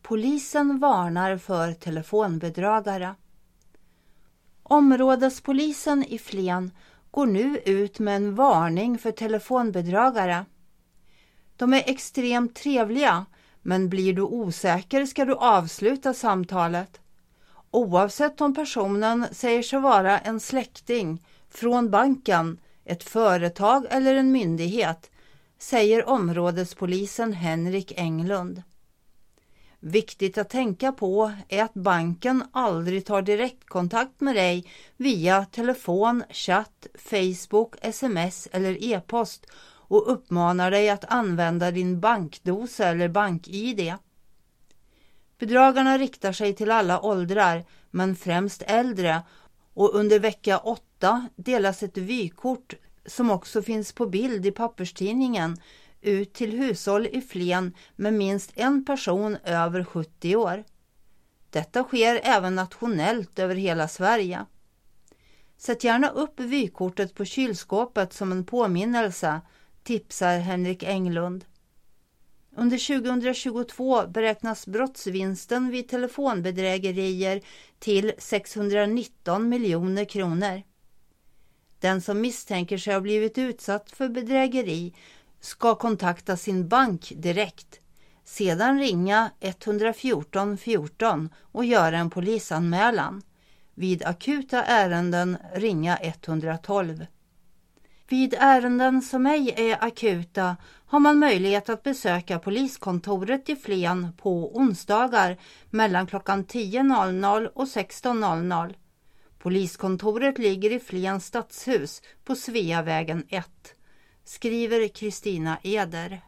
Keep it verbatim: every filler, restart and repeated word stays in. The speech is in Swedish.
Polisen varnar för telefonbedragare. Områdespolisen i Flen går nu ut med en varning för telefonbedragare. De är extremt trevliga, men blir du osäker ska du avsluta samtalet. Oavsett om personen säger sig vara en släkting från banken, ett företag eller en myndighet, säger områdespolisen Henrik Englund. Viktigt att tänka på är att banken aldrig tar direktkontakt med dig via telefon, chatt, Facebook, sms eller e-post och uppmanar dig att använda din bankdosa eller bank-I D. Bedragarna riktar sig till alla åldrar, men främst äldre, och under vecka åtta delas ett vykort som också finns på bild i papperstidningen ut till hushåll i Flen med minst en person över sjuttio år. Detta sker även nationellt över hela Sverige. Sätt gärna upp vykortet på kylskåpet som en påminnelse, tipsar Henrik Englund. Under tjugohundratjugotvå beräknas brottsvinsten vid telefonbedrägerier till sexhundranitton miljoner kronor. Den som misstänker sig ha blivit utsatt för bedrägeri ska kontakta sin bank direkt. Sedan ringa ett fjorton fjorton och göra en polisanmälan. Vid akuta ärenden ringa ett tolv. Vid ärenden som ej är akuta har man möjlighet att besöka poliskontoret i Flen på onsdagar mellan klockan tio och sexton. Poliskontoret ligger i Flens stadshus på Sveavägen ett, skriver Kristina Eder.